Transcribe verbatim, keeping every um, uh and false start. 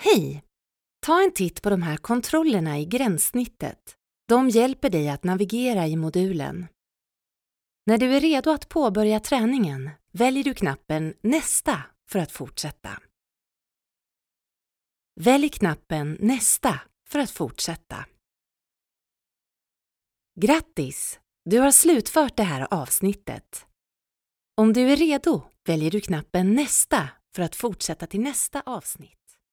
Hej! Ta en titt på de här kontrollerna i gränssnittet. De hjälper dig att navigera i modulen. När du är redo att påbörja träningen väljer du knappen Nästa för att fortsätta. Välj knappen Nästa för att fortsätta. Grattis! Du har slutfört det här avsnittet. Om du är redo väljer du knappen Nästa för att fortsätta till nästa avsnitt.